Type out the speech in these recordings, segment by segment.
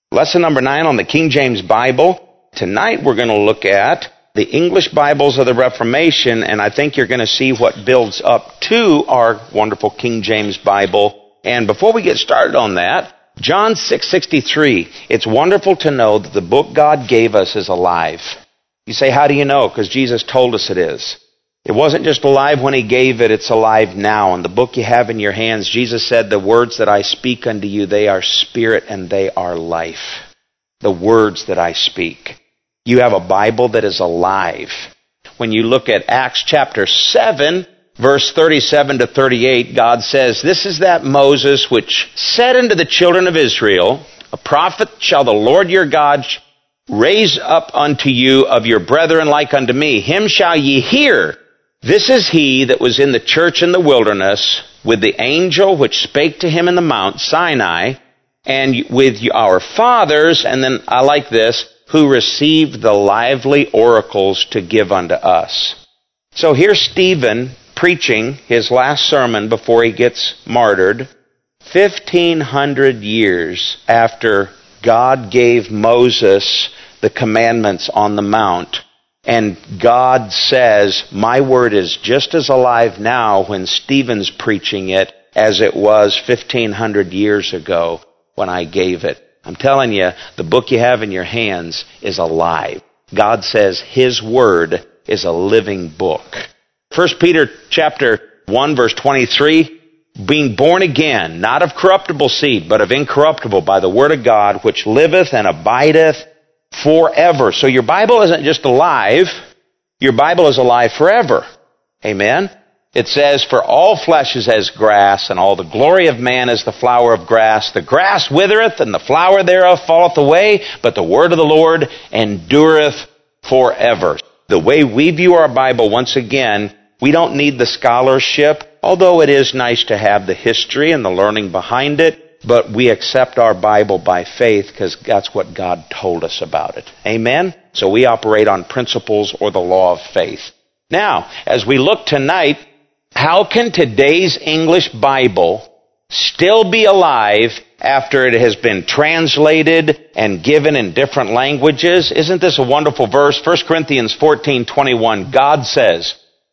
Lesson number 9 on the King James Bible. Tonight we're going to look at the English Bibles of the Reformation, and I think you're going to see what builds up to our wonderful King James Bible. And before we get started on that, John 6:63, it's wonderful to know that the book God gave us is alive. You say, how do you know? Because Jesus told us it is. It wasn't just alive when He gave it, it's alive now. In the book you have in your hands, Jesus said, the words that I speak unto you, they are spirit and they are life. The words that I speak. You have a Bible that is alive. When you look at Acts chapter 7, verse 37 to 38, God says, this is that Moses which said unto the children of Israel, a prophet shall the Lord your God raise up unto you of your brethren like unto me. Him shall ye hear. This is he that was in the church in the wilderness with the angel which spake to him in the Mount Sinai, and with our fathers, and then I like this, who received the lively oracles to give unto us. So here's Stephen preaching his last sermon before he gets martyred, 1,500 years after God gave Moses the commandments on the Mount. And God says, my word is just as alive now when Stephen's preaching it as it was 1,500 years ago when I gave it. I'm telling you, the book you have in your hands is alive. God says His word is a living book. 1 Peter chapter 1 verse 23, being born again, not of corruptible seed, but of incorruptible by the word of God, which liveth and abideth forever. So your Bible isn't just alive, your Bible is alive forever. Amen? It says, for all flesh is as grass, and all the glory of man is the flower of grass. The grass withereth, and the flower thereof falleth away, but the word of the Lord endureth forever. The way we view our Bible, once again, we don't need the scholarship, although it is nice to have the history and the learning behind it. But we accept our Bible by faith because that's what God told us about it. Amen? So we operate on principles or the law of faith. Now, as we look tonight, how can today's English Bible still be alive after it has been translated and given in different languages? Isn't this a wonderful verse? 1 Corinthians 14:21, God says,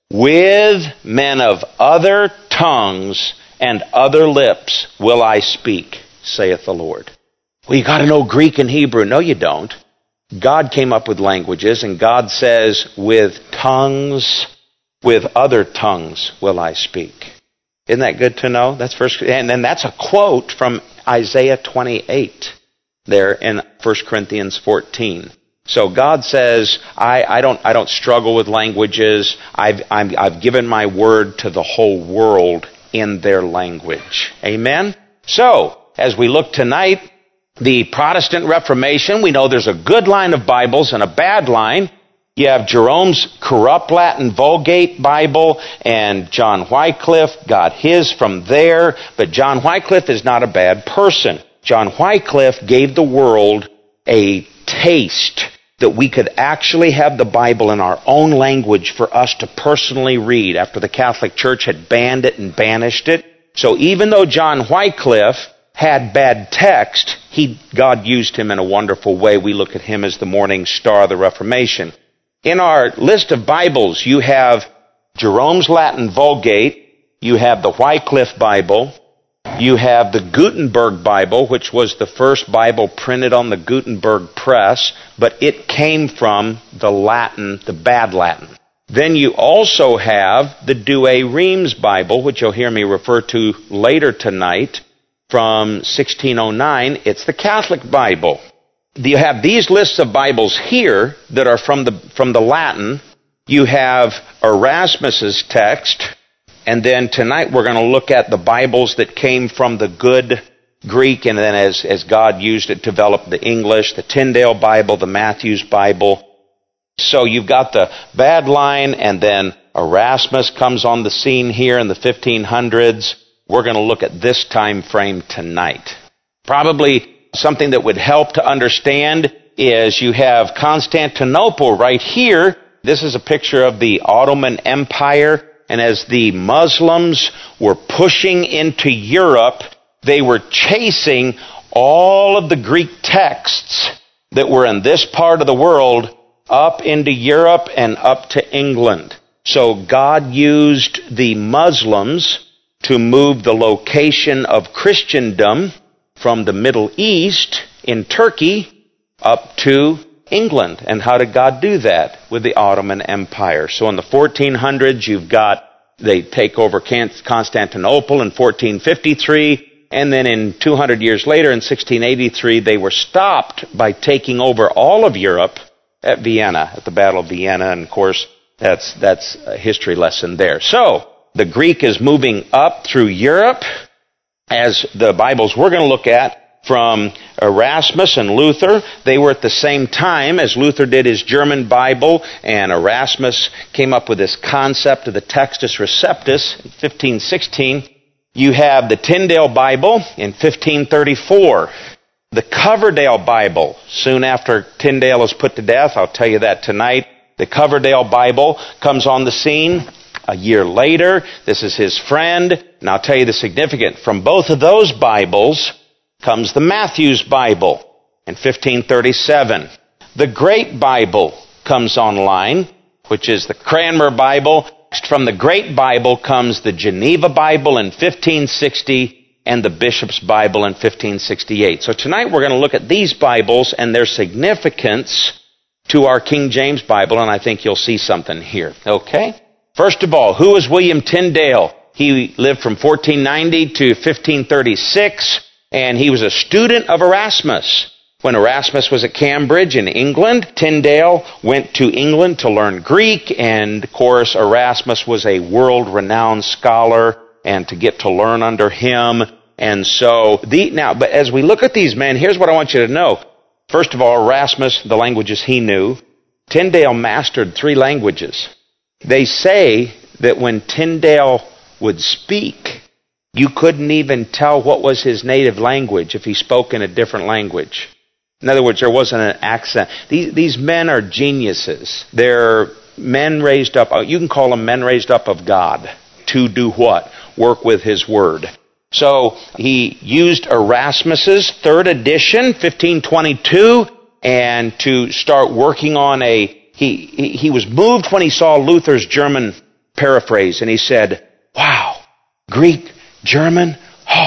with men of other tongues and other lips will I speak, saith the Lord. Well, you got to know Greek and Hebrew. No, you don't. God came up with languages, and God says, with tongues, with other tongues will I speak. Isn't that good to know? That's first, and then that's a quote from Isaiah 28 there in 1 Corinthians 14. So God says, I don't struggle with languages. I've given my word to the whole world in their language. Amen? So, as we look tonight, the Protestant Reformation, we know there's a good line of Bibles and a bad line. You have Jerome's corrupt Latin Vulgate Bible, and John Wycliffe got his from there, but John Wycliffe is not a bad person. John Wycliffe gave the world a taste that we could actually have the Bible in our own language for us to personally read after the Catholic Church had banned it and banished it. So even though John Wycliffe had bad text, God used him in a wonderful way. We look at him as the morning star of the Reformation. In our list of Bibles, you have Jerome's Latin Vulgate, you have the Wycliffe Bible, you have the Gutenberg Bible, which was the first Bible printed on the Gutenberg press, but it came from the Latin, the bad Latin. Then you also have the Douay-Rheims Bible, which you'll hear me refer to later tonight, from 1609. It's the Catholic Bible. You have these lists of Bibles here that are from the Latin. You have Erasmus's text. And then tonight we're going to look at the Bibles that came from the good Greek, and then as God used it, developed the English, the Tyndale Bible, the Matthews Bible. So you've got the bad line, and then Erasmus comes on the scene here in the 1500s. We're going to look at this time frame tonight. Probably something that would help to understand is you have Constantinople right here. This is a picture of the Ottoman Empire. And as the Muslims were pushing into Europe, they were chasing all of the Greek texts that were in this part of the world up into Europe and up to England. So God used the Muslims to move the location of Christendom from the Middle East in Turkey up to England. And how did God do that? With the Ottoman Empire. So in the 1400s, they take over Constantinople in 1453, and then in 200 years later, in 1683, they were stopped by taking over all of Europe at Vienna, at the Battle of Vienna, and of course, that's a history lesson there. So, the Greek is moving up through Europe, as the Bibles we're going to look at from Erasmus and Luther. They were at the same time as Luther did his German Bible, and Erasmus came up with this concept of the Textus Receptus in 1516. You have the Tyndale Bible in 1534. The Coverdale Bible, soon after Tyndale is put to death, I'll tell you that tonight. The Coverdale Bible comes on the scene a year later. This is his friend, and I'll tell you the significance. From both of those Bibles comes the Matthews Bible in 1537. The Great Bible comes online, which is the Cranmer Bible. From the Great Bible comes the Geneva Bible in 1560 and the Bishop's Bible in 1568. So tonight we're going to look at these Bibles and their significance to our King James Bible, and I think you'll see something here. Okay? First of all, who was William Tyndale? He lived from 1490 to 1536, and he was a student of Erasmus. When Erasmus was at Cambridge in England, Tyndale went to England to learn Greek, and of course Erasmus was a world-renowned scholar, and to get to learn under him. And so, but as we look at these men, here's what I want you to know. First of all, Erasmus, the languages he knew. Tyndale mastered 3 languages. They say that when Tyndale would speak, you couldn't even tell what was his native language if he spoke in a different language. In other words, there wasn't an accent. These men are geniuses. They're men raised up, you can call them men raised up of God. To do what? Work with His Word. So he used Erasmus's 3rd edition, 1522, and to start working on he was moved when he saw Luther's German paraphrase, and he said, wow, Greek, German,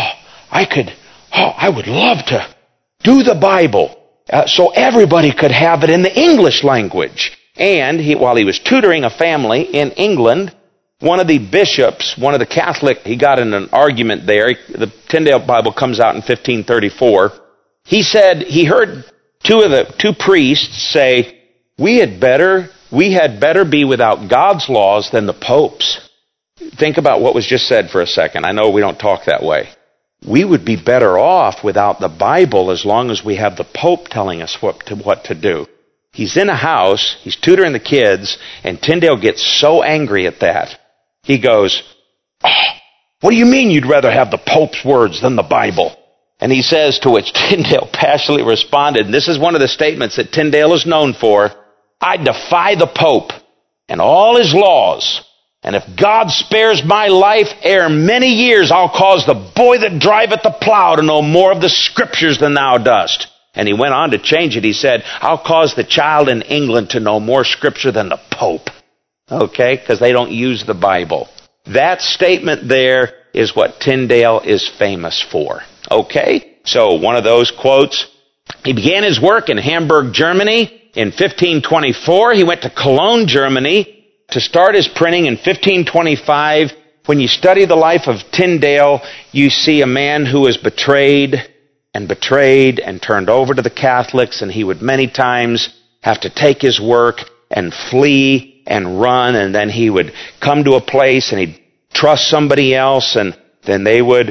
I would love to do the Bible so everybody could have it in the English language. And while he was tutoring a family in England, one of the bishops, one of the Catholic, he got in an argument there. The Tyndale Bible comes out in 1534. He said he heard two priests say, we had better be without God's laws than the Pope's. Think about what was just said for a second. I know we don't talk that way. We would be better off without the Bible as long as we have the Pope telling us what to do. He's in a house, he's tutoring the kids, and Tyndale gets so angry at that. He goes, what do you mean you'd rather have the Pope's words than the Bible? And he says, to which Tyndale passionately responded, and this is one of the statements that Tyndale is known for, I defy the Pope and all his laws, and if God spares my life, ere many years I'll cause the boy that driveth the plow to know more of the Scriptures than thou dost. And he went on to change it. He said, I'll cause the child in England to know more Scripture than the Pope. Okay? Because they don't use the Bible. That statement there is what Tyndale is famous for. Okay? So, one of those quotes. He began his work in Hamburg, Germany in 1524. He went to Cologne, Germany to start his printing in 1525. When you study the life of Tyndale, you see a man who was betrayed and turned over to the Catholics, and he would many times have to take his work and flee and run, and then he would come to a place and he'd trust somebody else, and then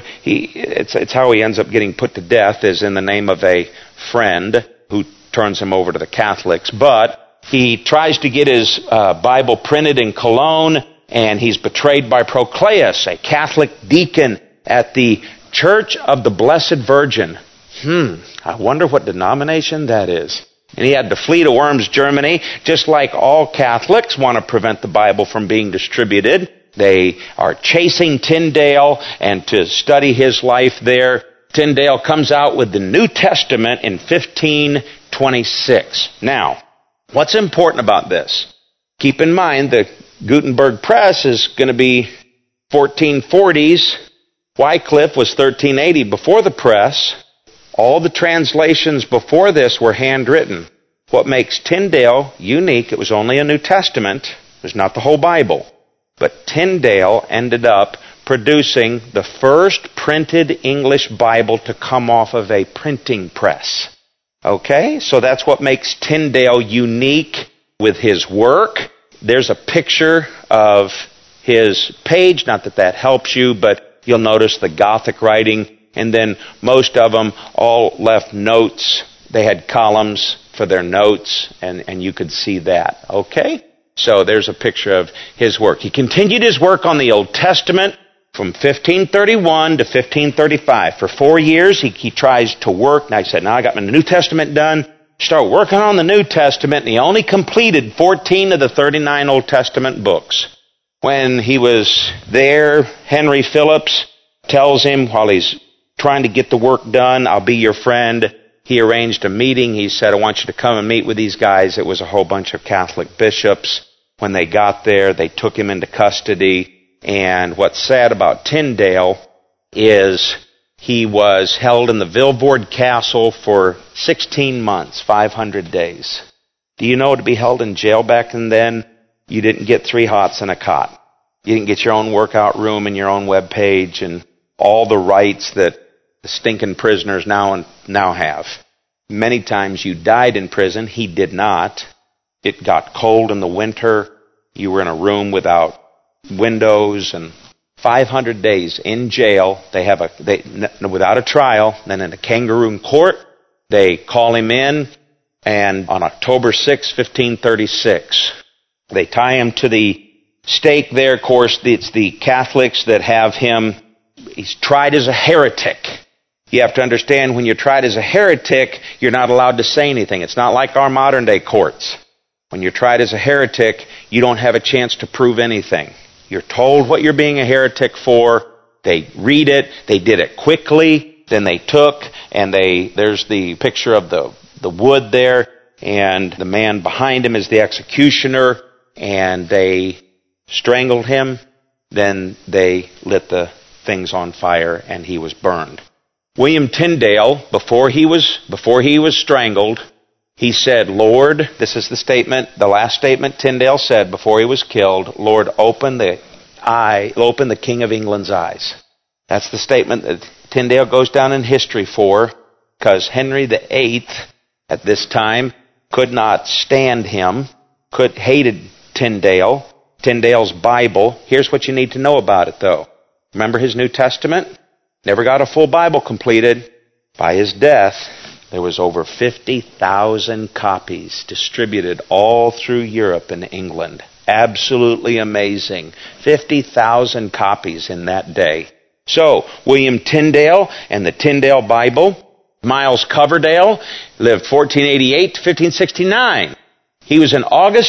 it's how he ends up getting put to death, is in the name of a friend who turns him over to the Catholics. But he tries to get his Bible printed in Cologne, and he's betrayed by Procleus, a Catholic deacon at the Church of the Blessed Virgin. I wonder what denomination that is. And he had to flee to Worms, Germany. Just like all Catholics want to prevent the Bible from being distributed, they are chasing Tyndale, and to study his life there, Tyndale comes out with the New Testament in 1526. Now, what's important about this? Keep in mind the Gutenberg press is going to be 1440s. Wycliffe was 1380 before the press. All the translations before this were handwritten. What makes Tyndale unique, it was only a New Testament. It was not the whole Bible. But Tyndale ended up producing the first printed English Bible to come off of a printing press. Okay? So that's what makes Tyndale unique with his work. There's a picture of his page. Not that that helps you, but you'll notice the Gothic writing. And then most of them all left notes. They had columns for their notes, and you could see that. Okay? So there's a picture of his work. He continued his work on the Old Testament from 1531 to 1535. For 4 years, he tries to work. Now he said, now I got my New Testament done. Start working on the New Testament, and he only completed 14 of the 39 Old Testament books. When he was there, Henry Phillips tells him while he's trying to get the work done, I'll be your friend. He arranged a meeting. He said, I want you to come and meet with these guys. It was a whole bunch of Catholic bishops. When they got there, they took him into custody. And what's sad about Tyndale is he was held in the Vilvoorde Castle for 16 months, 500 days. Do you know to be held in jail back then, you didn't get 3 hots and a cot. You didn't get your own workout room and your own web page and all the rights that the stinking prisoners now have. Many times you died in prison. He did not. It got cold in the winter. You were in a room without windows, and 500 days in jail. Without a trial. Then in a kangaroo court, they call him in, and on October 6, 1536, they tie him to the stake there. Of course, it's the Catholics that have him. He's tried as a heretic. You have to understand, when you're tried as a heretic, you're not allowed to say anything. It's not like our modern day courts. When you're tried as a heretic, you don't have a chance to prove anything. You're told what you're being a heretic for. They read it. They did it quickly. Then they took, and there's the picture of the wood there, and the man behind him is the executioner, and they strangled him. Then they lit the things on fire, and he was burned. William Tyndale, before he was strangled, he said, Lord, this is the statement, the last statement Tyndale said before he was killed, Lord, open the King of England's eyes. That's the statement that Tyndale goes down in history for, because Henry VIII at this time could not stand him, hated Tyndale, Tyndale's Bible. Here's what you need to know about it, though. Remember his New Testament? Never got a full Bible completed. By his death, there was over 50,000 copies distributed all through Europe and England. Absolutely amazing. 50,000 copies in that day. So, William Tyndale and the Tyndale Bible. Miles Coverdale lived 1488 to 1569. He was an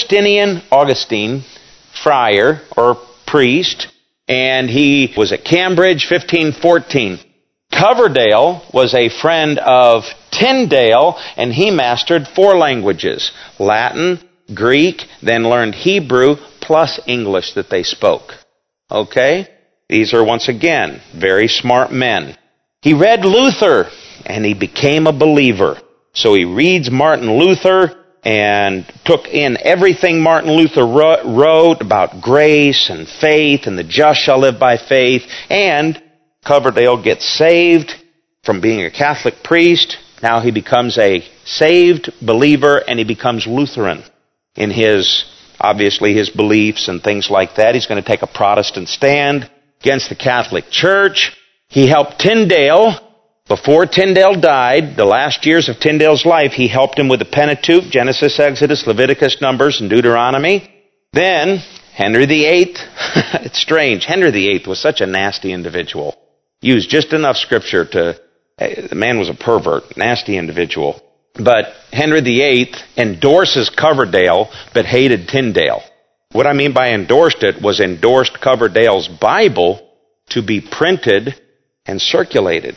Augustine friar or priest, and he was at Cambridge 1514. Coverdale was a friend of Tyndale, and he mastered 4 languages: Latin, Greek, then learned Hebrew, plus English that they spoke. Okay? These are, once again, very smart men. He read Luther, and he became a believer. So he reads Martin Luther and took in everything Martin Luther wrote about grace and faith, and the just shall live by faith. And Coverdale gets saved from being a Catholic priest. Now he becomes a saved believer, and he becomes Lutheran in obviously his beliefs and things like that. He's going to take a Protestant stand against the Catholic Church. He helped Tyndale. Before Tyndale died, the last years of Tyndale's life, he helped him with the Pentateuch, Genesis, Exodus, Leviticus, Numbers, and Deuteronomy. Then, Henry VIII, it's strange, Henry VIII was such a nasty individual. Used just enough scripture the man was a pervert, nasty individual. But Henry VIII endorses Coverdale, but hated Tyndale. What I mean by endorsed Coverdale's Bible to be printed and circulated.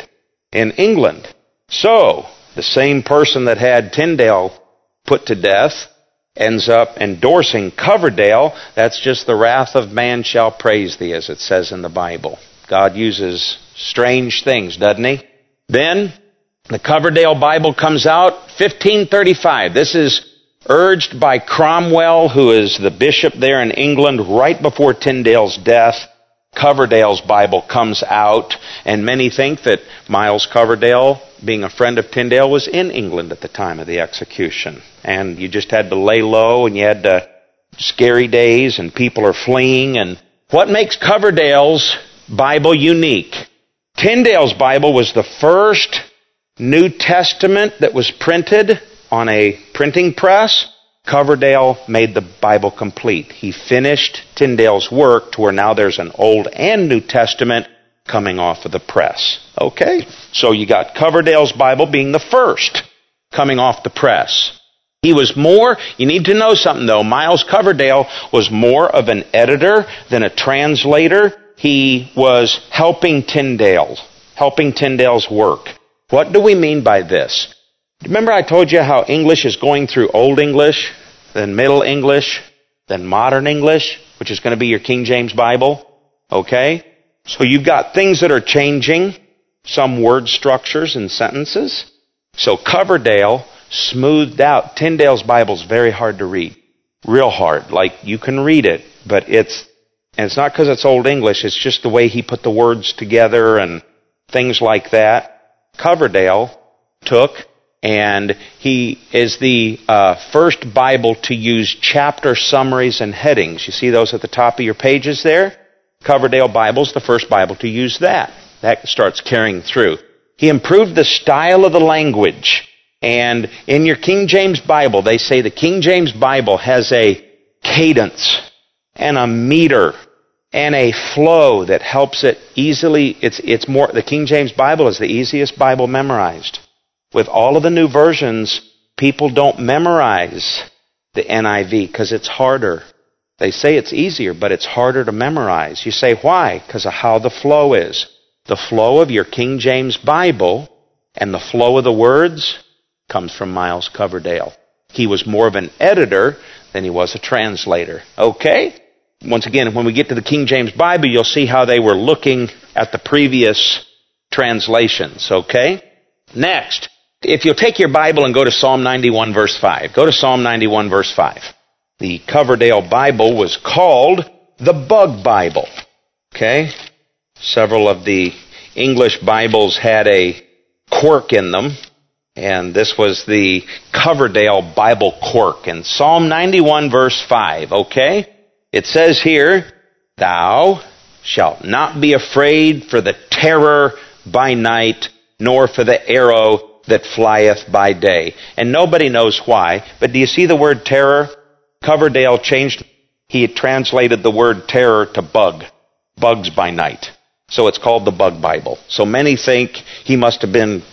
in England. So, the same person that had Tyndale put to death ends up endorsing Coverdale. That's just the wrath of man shall praise thee, as it says in the Bible. God uses strange things, doesn't he? Then, the Coverdale Bible comes out, 1535. This is urged by Cromwell, who is the bishop there in England, right before Tyndale's death. Coverdale's Bible comes out, and many think that Miles Coverdale, being a friend of Tyndale, was in England at the time of the execution. And you just had to lay low, and you had scary days, and people are fleeing. And what makes Coverdale's Bible unique? Tyndale's Bible was the first New Testament that was printed on a printing press. Coverdale made the Bible complete. He finished Tyndale's work to where now there's an Old and New Testament coming off of the press. Okay? So you got Coverdale's Bible being the first coming off the press. He was more, you need to know something though, Miles Coverdale was more of an editor than a translator. He was helping Tyndale's work. What do we mean by this? Remember I told you how English is going through Old English, then Middle English, then Modern English, which is going to be your King James Bible? Okay? So you've got things that are changing, some word structures and sentences. So Coverdale smoothed out. Tyndale's Bible's very hard to read. Real hard. Like, you can read it, but it's not because it's Old English, it's just the way he put the words together and things like that. Coverdale took, and he is the first Bible to use chapter summaries and headings. You see those at the top of your pages there? Coverdale Bible's the first Bible to use that. That starts carrying through. He improved the style of the language. And in your King James Bible, they say the King James Bible has a cadence and a meter and a flow that helps it easily. It's more, the King James Bible is the easiest Bible memorized. With all of the new versions, people don't memorize the NIV because it's harder. They say it's easier, but it's harder to memorize. You say, why? Because of how the flow is. The flow of your King James Bible and the flow of the words comes from Miles Coverdale. He was more of an editor than he was a translator. Okay? Once again, when we get to the King James Bible, you'll see how they were looking at the previous translations. Okay? Next, if you'll take your Bible and go to Psalm 91 verse 5. Go to Psalm 91 verse 5. The Coverdale Bible was called the Bug Bible. Okay? Several of the English Bibles had a quirk in them, and this was the Coverdale Bible quirk. In Psalm 91 verse 5, okay? It says here, Thou shalt not be afraid for the terror by night, nor for the arrow that flieth by day. And nobody knows why, but do you see the word terror? Coverdale changed, he had translated the word terror to bug. Bugs by night. So it's called the Bug Bible. So many think he must have been,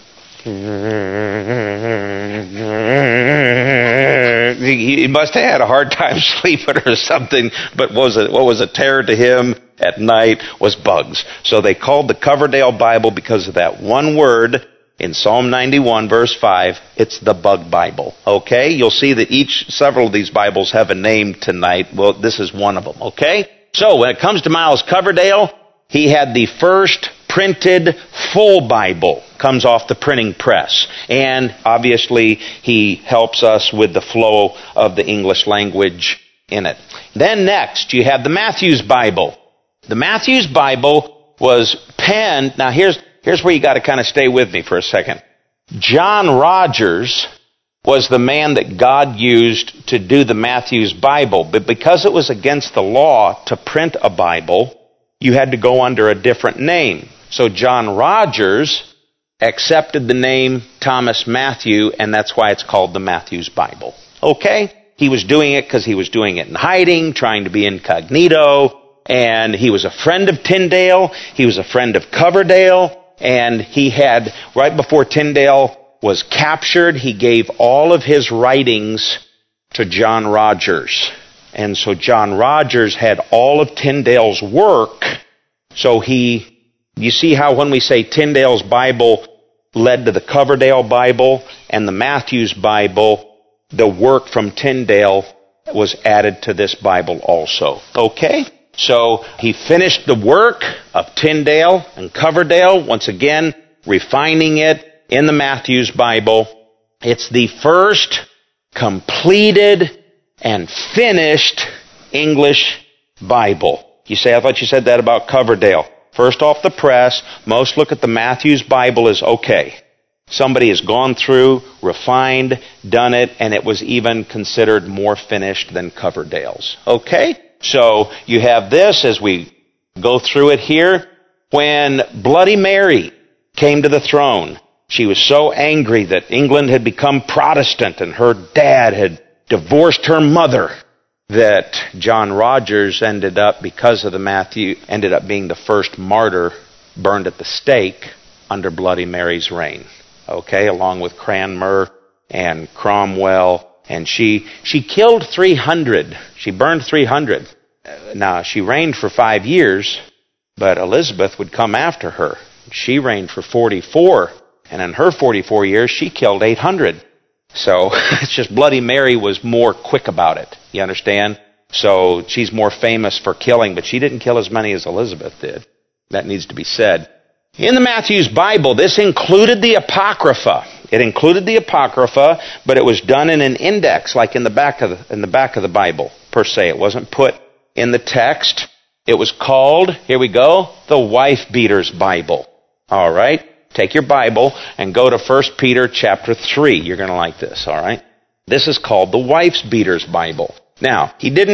he must have had a hard time sleeping or something, but what was a terror to him at night was bugs. So they called the Coverdale Bible because of that one word in Psalm 91 verse 5. It's the Bug Bible. Okay? You'll see that several of these Bibles have a name tonight. Well, this is one of them. Okay? So when it comes to Miles Coverdale, he had the first printed full Bible. Comes off the printing press. And obviously he helps us with the flow of the English language in it. Then next, you have the Matthew's Bible. The Matthew's Bible was penned. Now here's where you got to kind of stay with me for a second. John Rogers was the man that God used to do the Matthew's Bible. But because it was against the law to print a Bible, you had to go under a different name. So John Rogers accepted the name Thomas Matthew, and that's why it's called the Matthew's Bible. Okay? He was doing it because he was doing it in hiding, trying to be incognito, and he was a friend of Tyndale, he was a friend of Coverdale, and he had, right before Tyndale was captured, he gave all of his writings to John Rogers. And so John Rogers had all of Tyndale's work. So you see how when we say Tyndale's Bible led to the Coverdale Bible and the Matthews Bible. The work from Tyndale was added to this Bible also. Okay? So he finished the work of Tyndale and Coverdale, once again, refining it in the Matthews Bible. It's the first completed and finished English Bible. You say, I thought you said that about Coverdale. First off the press, most look at the Matthews Bible as okay. Somebody has gone through, refined, done it, and it was even considered more finished than Coverdale's. Okay? So you have this as we go through it here. When Bloody Mary came to the throne, she was so angry that England had become Protestant and her dad had divorced her mother that John Rogers ended up being the first martyr burned at the stake under Bloody Mary's reign. Okay, along with Cranmer and Cromwell. And she killed 300. She burned 300. Now, she reigned for 5 years, but Elizabeth would come after her. She reigned for 44. And in her 44 years, she killed 800. So, it's just Bloody Mary was more quick about it. You understand? So, she's more famous for killing, but she didn't kill as many as Elizabeth did. That needs to be said. In the Matthews Bible, this included the Apocrypha. It included the Apocrypha, but it was done in an index, like in the back of the Bible, per se. It wasn't put in the text. It was called, here we go, the Wife Beater's Bible. All right? Take your Bible and go to 1 Peter chapter 3. You're going to like this, all right? This is called the Wife's Beater's Bible. Now,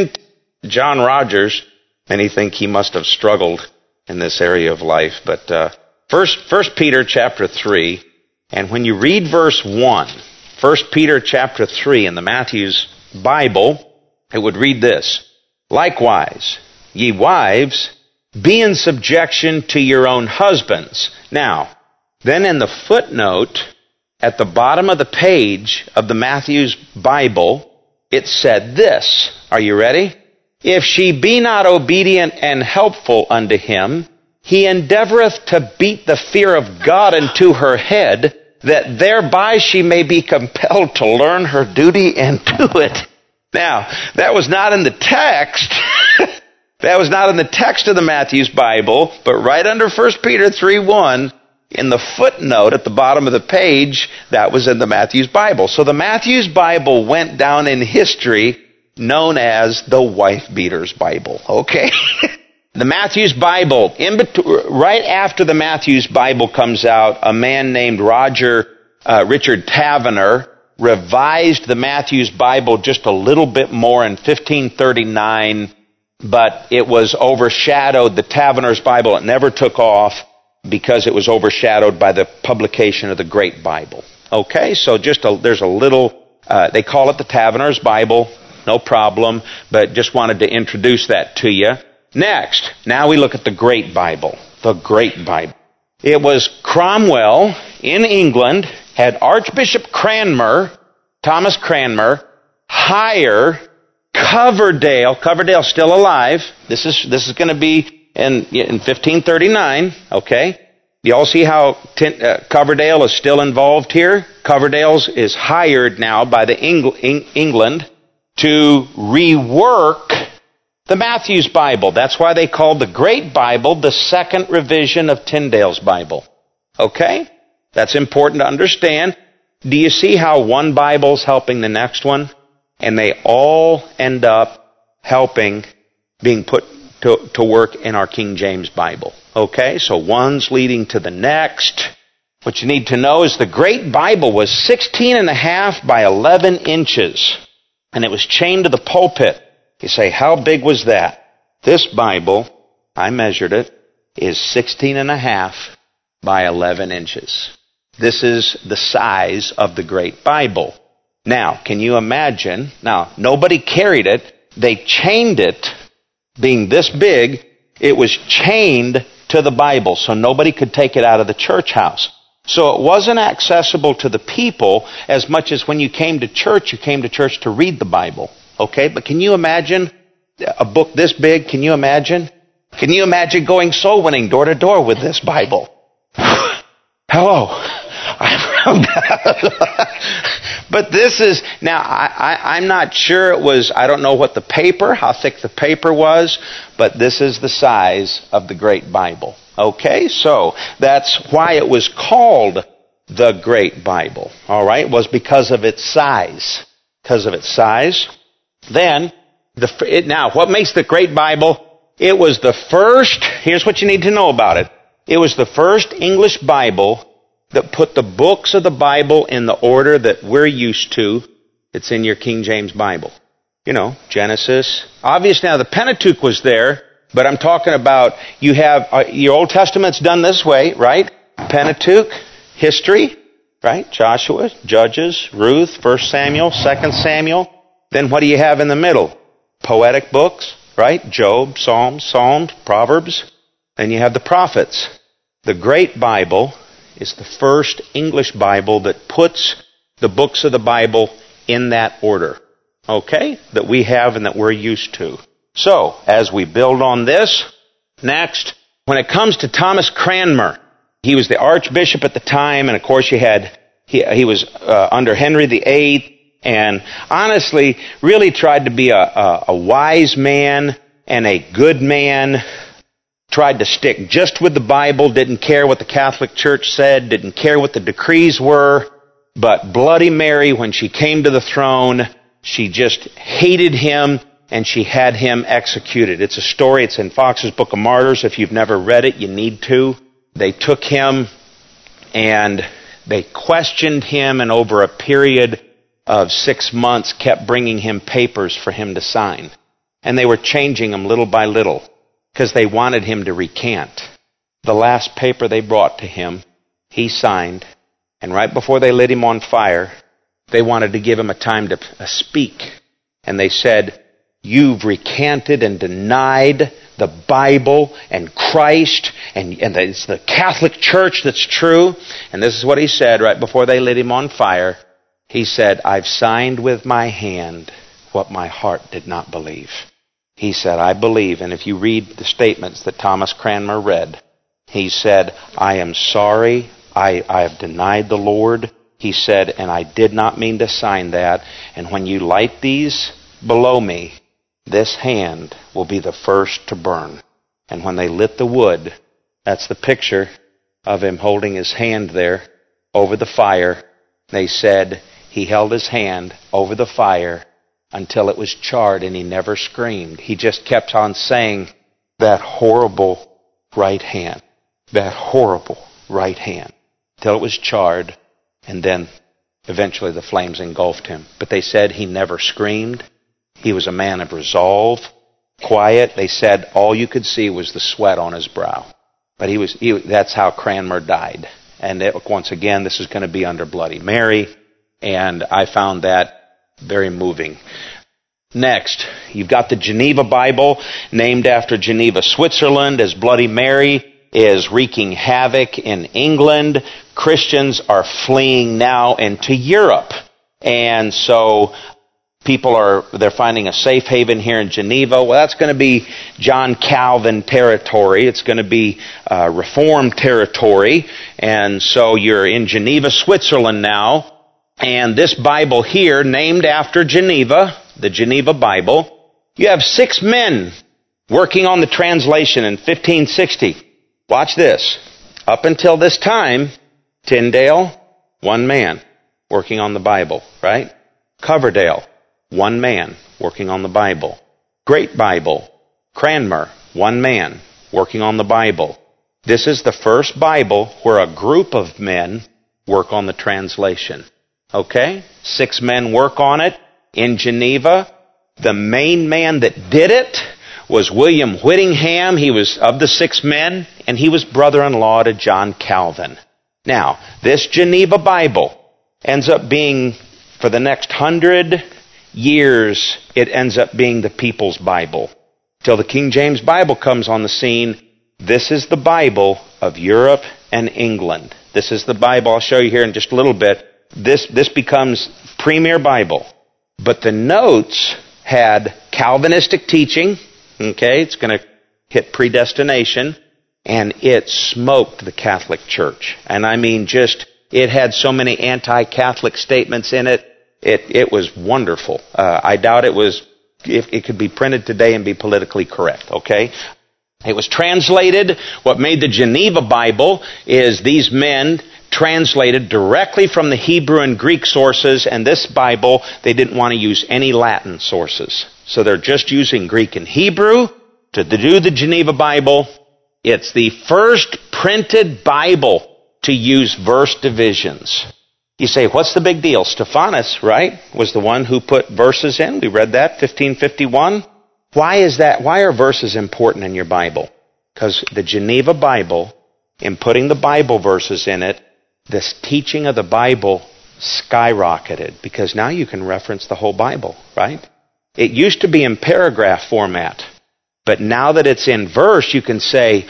John Rogers, many think he must have struggled in this area of life, but First Peter chapter 3, and when you read verse 1, 1 Peter chapter 3 in the Matthews Bible, it would read this: Likewise, ye wives, be in subjection to your own husbands. Now, then in the footnote at the bottom of the page of the Matthews Bible, it said this. Are you ready? If she be not obedient and helpful unto him, he endeavoreth to beat the fear of God into her head, that thereby she may be compelled to learn her duty and do it. Now, that was not in the text. That was not in the text of the Matthews Bible, but right under 1 Peter 3:1, in the footnote at the bottom of the page, that was in the Matthews Bible. So the Matthews Bible went down in history known as the Wife Beater's Bible. Okay? The Matthews Bible, right after the Matthews Bible comes out, a man named Richard Taverner revised the Matthews Bible just a little bit more in 1539, but it was overshadowed. The Taverner's Bible, it never took off because it was overshadowed by the publication of the Great Bible. Okay, so there's a little, they call it the Taverner's Bible, no problem, but just wanted to introduce that to you. Next, now we look at the Great Bible. The Great Bible. It was Cromwell in England, had Archbishop Thomas Cranmer, hire Coverdale. Coverdale's still alive. This is going to be in 1539, okay? You all see how Coverdale is still involved here? Coverdale's is hired now by the England to rework the Matthews Bible. That's why they called the Great Bible the second revision of Tyndale's Bible. Okay? That's important to understand. Do you see how one Bible's helping the next one? And they all end up helping, being put to work in our King James Bible. Okay? So one's leading to the next. What you need to know is the Great Bible was 16.5 by 11 inches. And it was chained to the pulpit. You say, how big was that? This Bible, I measured it, is 16.5 by 11 inches. This is the size of the Great Bible. Now, can you imagine? Now, nobody carried it. They chained it, being this big. It was chained to the Bible, so nobody could take it out of the church house. So it wasn't accessible to the people as much as when you came to church to read the Bible. Okay, but can you imagine a book this big? Can you imagine? Can you imagine going soul winning door to door with this Bible? Hello, But this is, now I'm not sure it was, I don't know what the paper, how thick the paper was, but this is the size of the Great Bible. Okay, so that's why it was called the Great Bible. All right, was because of its size. Because of its size. Then, now, what makes the Great Bible? It was the first, here's what you need to know about it. It was the first English Bible that put the books of the Bible in the order that we're used to. It's in your King James Bible. You know, Genesis. Obviously, now the Pentateuch was there, but I'm talking about, you have, your Old Testament's done this way, right? Pentateuch, history, right? Joshua, Judges, Ruth, 1 Samuel, 2 Samuel. Then what do you have in the middle? Poetic books, right? Job, Psalms, Proverbs. Then you have the prophets. The Great Bible is the first English Bible that puts the books of the Bible in that order. Okay? That we have and that we're used to. So, as we build on this, next, when it comes to Thomas Cranmer, he was the archbishop at the time, and of course he was under Henry VIII, and honestly really tried to be a wise man and a good man. Tried to stick just with the Bible, didn't care what the Catholic Church said, didn't care what the decrees were, but Bloody Mary, when she came to the throne, she just hated him, and she had him executed. It's a story, it's in Fox's Book of Martyrs. If you've never read it, you need to. They took him, and they questioned him, and over a period of 6 months kept bringing him papers for him to sign. And they were changing them little by little, because they wanted him to recant. The last paper they brought to him, he signed, and right before they lit him on fire, they wanted to give him a time to speak. And they said, "You've recanted and denied the Bible and Christ, and it's the Catholic Church that's true." And this is what he said right before they lit him on fire. He said, "I've signed with my hand what my heart did not believe." He said, "I believe," and if you read the statements that Thomas Cranmer read, he said, "I am sorry, I have denied the Lord." He said, "And I did not mean to sign that, and when you light these below me, this hand will be the first to burn." And when they lit the wood, that's the picture of him holding his hand there over the fire. They said he held his hand over the fire until it was charred, and he never screamed. He just kept on saying, "That horrible right hand, that horrible right hand," till it was charred, and then eventually the flames engulfed him. But they said he never screamed. He was a man of resolve, quiet. They said all you could see was the sweat on his brow. But that's how Cranmer died. And once again, this is going to be under Bloody Mary, and I found that very moving. Next, you've got the Geneva Bible, named after Geneva, Switzerland, as Bloody Mary is wreaking havoc in England. Christians are fleeing now into Europe. And so they're finding a safe haven here in Geneva. Well, that's going to be John Calvin territory. It's going to be Reformed territory. And so you're in Geneva, Switzerland now. And this Bible here, named after Geneva, the Geneva Bible, you have 6 men working on the translation in 1560. Watch this. Up until this time, Tyndale, 1 man working on the Bible, right? Coverdale, 1 man working on the Bible. Great Bible, Cranmer, 1 man working on the Bible. This is the first Bible where a group of men work on the translation. Okay? 6 men work on it in Geneva. The main man that did it was William Whittingham. He was of the 6 men, and he was brother-in-law to John Calvin. Now, this Geneva Bible ends up being, for the next 100 years, it ends up being the people's Bible. Till the King James Bible comes on the scene, this is the Bible of Europe and England. This is the Bible. I'll show you here in just a little bit. This becomes premier Bible. But the notes had Calvinistic teaching. Okay, it's going to hit predestination. And it smoked the Catholic Church. And I mean just, It had so many anti-Catholic statements in it. It was wonderful. I doubt it could be printed today and be politically correct, okay? It was translated. What made the Geneva Bible is these men translated directly from the Hebrew and Greek sources, and this Bible, they didn't want to use any Latin sources. So they're just using Greek and Hebrew to do the Geneva Bible. It's the first printed Bible to use verse divisions. You say, what's the big deal? Stephanus, right, was the one who put verses in. We read that, 1551. Why is that? Why are verses important in your Bible? Because the Geneva Bible, in putting the Bible verses in it, this teaching of the Bible skyrocketed, because now you can reference the whole Bible, right? It used to be in paragraph format, but now that it's in verse, you can say,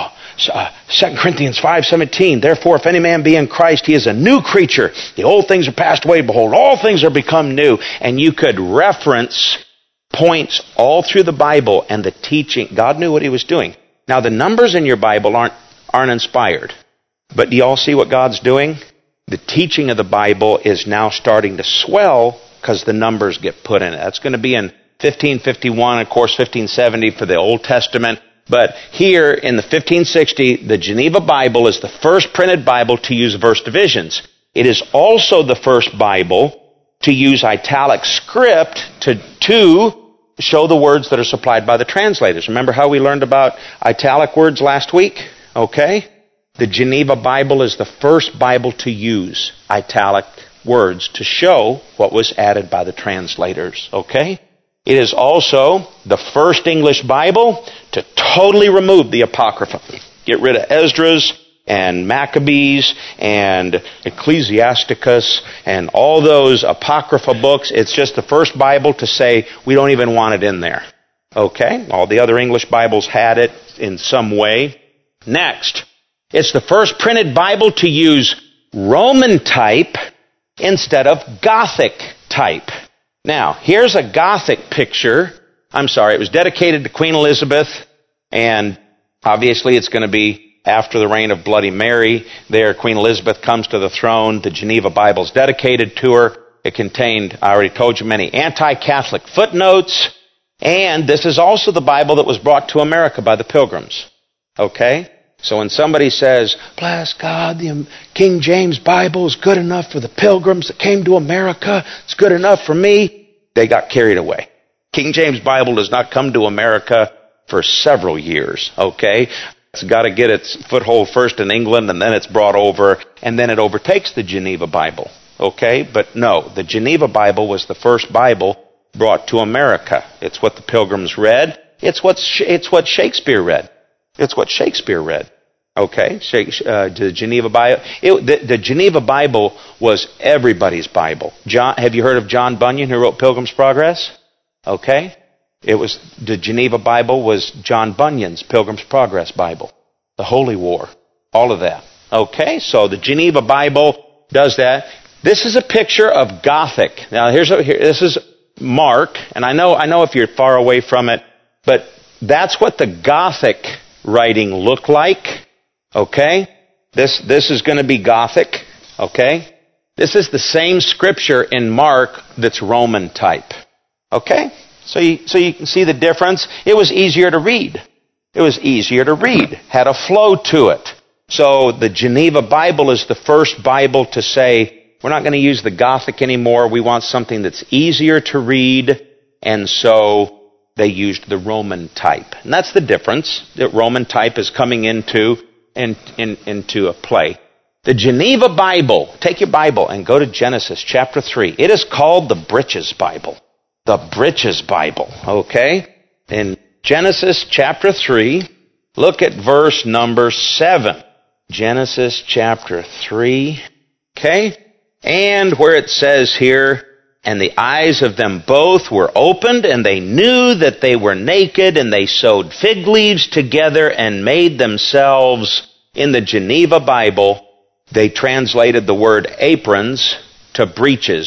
2 Corinthians 5:17, therefore if any man be in Christ, he is a new creature. The old things are passed away, behold, all things are become new. And you could reference points all through the Bible and the teaching. God knew what he was doing. Now the numbers in your Bible aren't inspired. But do you all see what God's doing? The teaching of the Bible is now starting to swell because the numbers get put in it. That's going to be in 1551, of course 1570 for the Old Testament. But here in the 1560, the Geneva Bible is the first printed Bible to use verse divisions. It is also the first Bible to use italic script to show the words that are supplied by the translators. Remember how we learned about italic words last week? Okay? The Geneva Bible is the first Bible to use italic words to show what was added by the translators. Okay? It is also the first English Bible to totally remove the Apocrypha. Get rid of Esdras and Maccabees and Ecclesiasticus and all those Apocrypha books. It's just the first Bible to say we don't even want it in there. Okay? All the other English Bibles had it in some way. Next, it's the first printed Bible to use Roman type instead of Gothic type. Now, here's a Gothic picture. It was dedicated to Queen Elizabeth, and obviously it's going to be after the reign of Bloody Mary. There, Queen Elizabeth comes to the throne. The Geneva Bible is dedicated to her. It contained, I already told you, many anti-Catholic footnotes, and this is also the Bible that was brought to America by the Pilgrims. Okay? So when somebody says, bless God, the King James Bible is good enough for the Pilgrims that came to America, it's good enough for me, they got carried away. King James Bible does not come to America for several years, okay? It's got to get its foothold first in England, and then it's brought over, and then it overtakes the Geneva Bible, okay? But no, the Geneva Bible was the first Bible brought to America. It's what the Pilgrims read. It's what Shakespeare read. It's what Shakespeare read. Okay? The Geneva Bible. The Geneva Bible was everybody's Bible. Have you heard of John Bunyan, who wrote Pilgrim's Progress? Okay? The Geneva Bible was John Bunyan's Pilgrim's Progress Bible. The Holy War. All of that. Okay? So the Geneva Bible does that. This is a picture of Gothic. Now this is Mark, and I know if you're far away from it, but that's what the Gothic writing looked like. Okay? This is going to be Gothic. Okay? This is the same scripture in Mark that's Roman type. Okay? So you can see the difference. It was easier to read. Had a flow to it. So the Geneva Bible is the first Bible to say, we're not going to use the Gothic anymore. We want something that's easier to read. And so they used the Roman type. And that's the difference that Roman type is coming into a play. The Geneva Bible, take your Bible and go to Genesis chapter 3. It is called the Britches Bible. The Britches Bible, okay? In Genesis chapter 3, look at verse number 7. Genesis chapter 3, okay? And where it says here, and the eyes of them both were opened, and they knew that they were naked, and they sewed fig leaves together and made themselves, in the Geneva Bible, they translated the word aprons to breeches,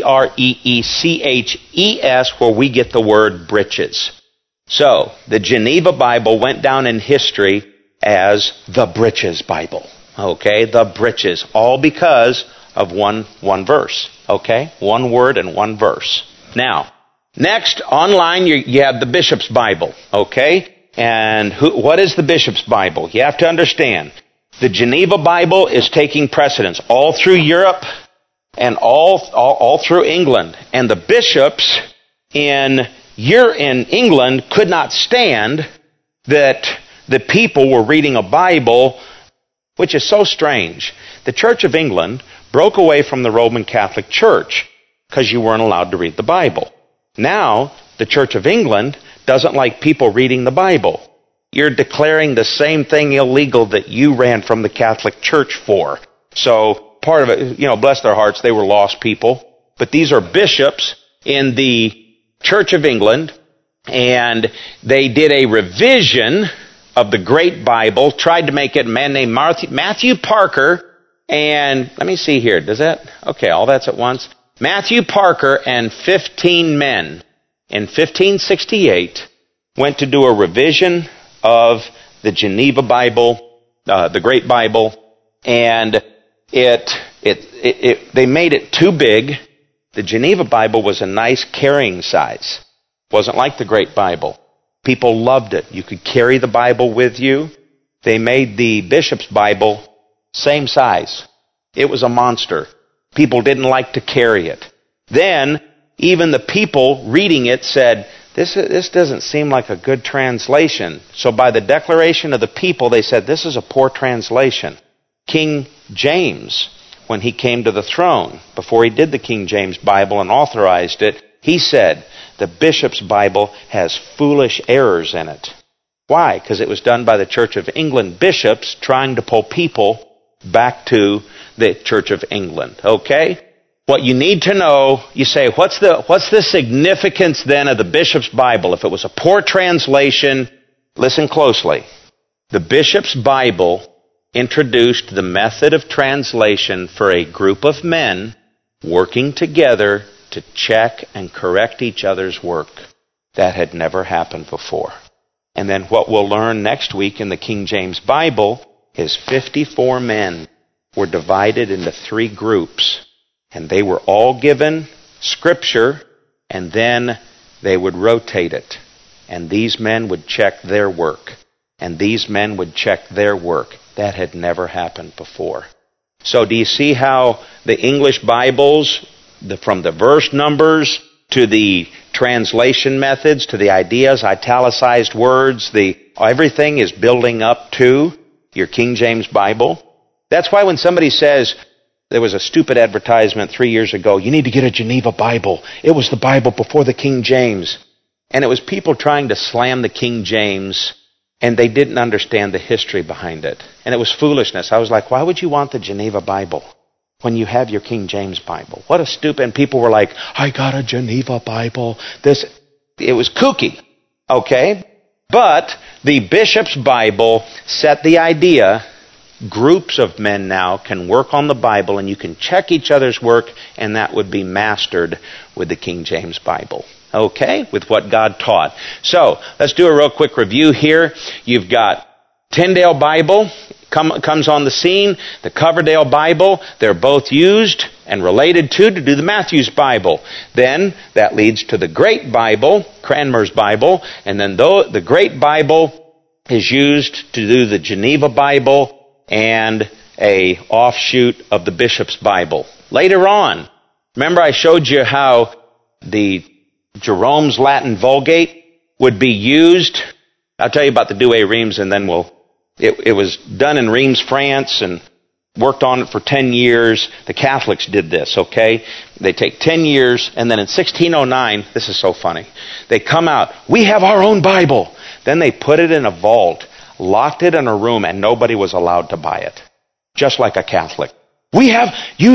breeches, where we get the word breeches. So, the Geneva Bible went down in history as the Britches Bible. Okay, the britches. All because of one verse. Okay, one word and one verse. Now, next, online you have the Bishop's Bible. Okay, and what is the Bishop's Bible? You have to understand, the Geneva Bible is taking precedence all through Europe and all through England. And the bishops in England could not stand that the people were reading a Bible, which is so strange. The Church of England broke away from the Roman Catholic Church because you weren't allowed to read the Bible. Now, the Church of England doesn't like people reading the Bible. You're declaring the same thing illegal that you ran from the Catholic Church for. So, part of it, bless their hearts, they were lost people. But these are bishops in the Church of England, and they did a revision of the Great Bible, tried to make it a man named Matthew Parker, and let me see here, all that's at once. Matthew Parker and 15 men in 1568 went to do a revision of the Geneva Bible, the Great Bible, and they made it too big. The Geneva Bible was a nice carrying size. Wasn't like the Great Bible. People loved it. You could carry the Bible with you. They made the Bishop's Bible same size. It was a monster. People didn't like to carry it. Then, even the people reading it said, this doesn't seem like a good translation. So by the declaration of the people, they said, this is a poor translation. King James, when he came to the throne, before he did the King James Bible and authorized it, he said, the Bishop's Bible has foolish errors in it. Why? Because it was done by the Church of England bishops trying to pull people back to the Church of England. Okay? What you need to know, you say, what's the significance then of the Bishop's Bible? If it was a poor translation, listen closely. The Bishop's Bible introduced the method of translation for a group of men working together to check and correct each other's work. That had never happened before. And then what we'll learn next week in the King James Bible is 54 men were divided into 3 groups. And they were all given Scripture, and then they would rotate it. And these men would check their work. And these men would check their work. That had never happened before. So do you see how the English Bibles, from the verse numbers to the translation methods, to the ideas, italicized words, everything is building up to your King James Bible? That's why when somebody says, there was a stupid advertisement 3 years ago, you need to get a Geneva Bible. It was the Bible before the King James. And it was people trying to slam the King James, and they didn't understand the history behind it. And it was foolishness. I was like, why would you want the Geneva Bible when you have your King James Bible? What a stupid... And people were like, I got a Geneva Bible. It was kooky. Okay? But the Bishop's Bible set the idea... Groups of men now can work on the Bible, and you can check each other's work, and that wowould be mastered with the King James Bible. Okay? With what God taught. So, let's do a real quick review here. You've got Tyndale Bible comes on the scene, the Coverdale Bible. They're both used and related to do the Matthew's Bible. Then, that leads to the Great Bible, Cranmer's Bible, and then the Great Bible is used to do the Geneva Bible, and a offshoot of the Bishop's Bible. Later on, remember I showed you how the Jerome's Latin Vulgate would be used? I'll tell you about the Douay-Rheims, and then it was done in Rheims, France, and worked on it for 10 years. The Catholics did this, okay? They take 10 years, and then in 1609, this is so funny, they come out, we have our own Bible. Then they put it in a vault, locked it in a room, and nobody was allowed to buy it. Just like a Catholic. They have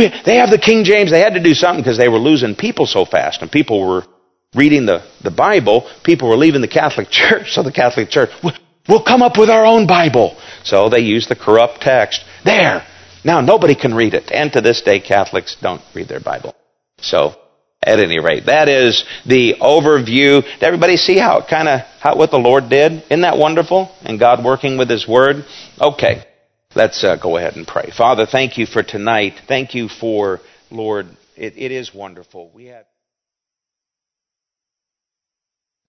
the King James. They had to do something because they were losing people so fast. And people were reading the Bible. People were leaving the Catholic Church. So the Catholic Church, we'll come up with our own Bible. So they used the corrupt text. There. Now nobody can read it. And to this day, Catholics don't read their Bible. So, at any rate, that is the overview. Did everybody see what the Lord did? Isn't that wonderful? And God working with His Word? Okay. Let's go ahead and pray. Father, thank you for tonight. Thank you for, Lord, it is wonderful. We have